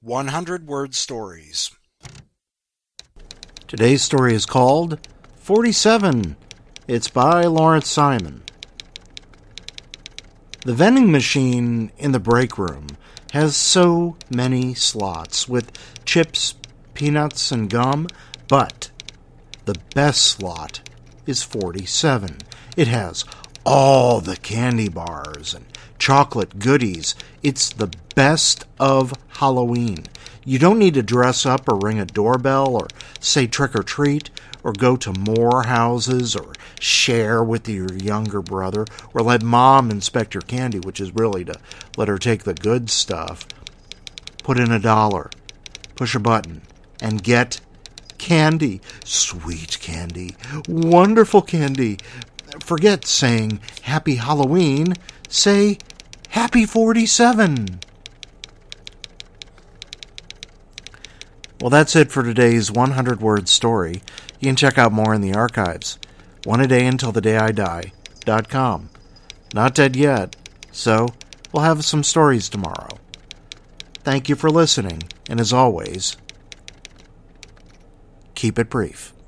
100-word stories. Today's story is called 47. It's by Lawrence Simon. The vending machine in the break room has so many slots with chips, peanuts, and gum, but the best slot is 47. It has all the candy bars and chocolate goodies. It's the best of Halloween. You don't need to dress up or ring a doorbell or say trick or treat or go to more houses or share with your younger brother or let mom inspect your candy, which is really to let her take the good stuff. Put in $1, push a button, and get candy. Sweet candy. Wonderful candy. Forget saying Happy Halloween. Say Happy 47. Well, that's it for today's 100-word story. You can check out more in the archives. oneadaયુntillthedayIdie.com. Not dead yet, so we'll have some stories tomorrow. Thank you for listening, and as always, keep it brief.